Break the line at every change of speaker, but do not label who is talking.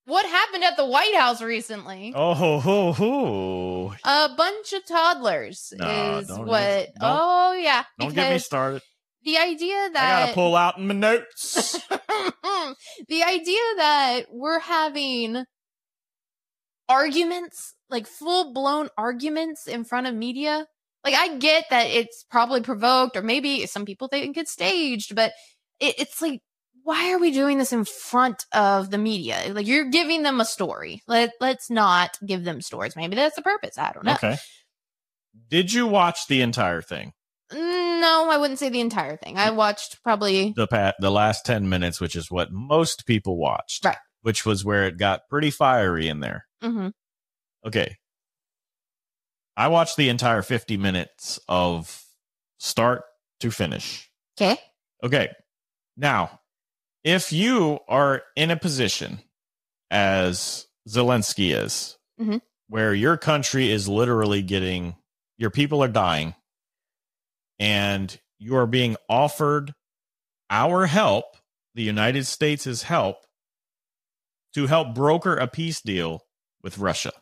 what happened at the White House recently. A bunch of toddlers is what. Oh, yeah.
Don't get me started.
The idea that
I gotta pull out my notes.
The idea that we're having arguments, like full-blown arguments in front of media. Like, I get that it's probably provoked, or maybe some people think it's staged, but it's like, why are we doing this in front of the media? Like, you're giving them a story. Let's not give them stories. Maybe that's the purpose. I don't know.
Okay. Did you watch the entire thing?
No, I wouldn't say the entire thing. I watched probably
the last 10 minutes, which is what most people watched.
Right.
Which was where it got pretty fiery in there.
Mm-hmm.
Okay. I watched the entire 50 minutes of start to finish.
Okay.
Okay. Now, if you are in a position as Zelensky is,
mm-hmm.
where your country is literally your people are dying, and you are being offered our help, the United States' help, to help broker a peace deal with Russia.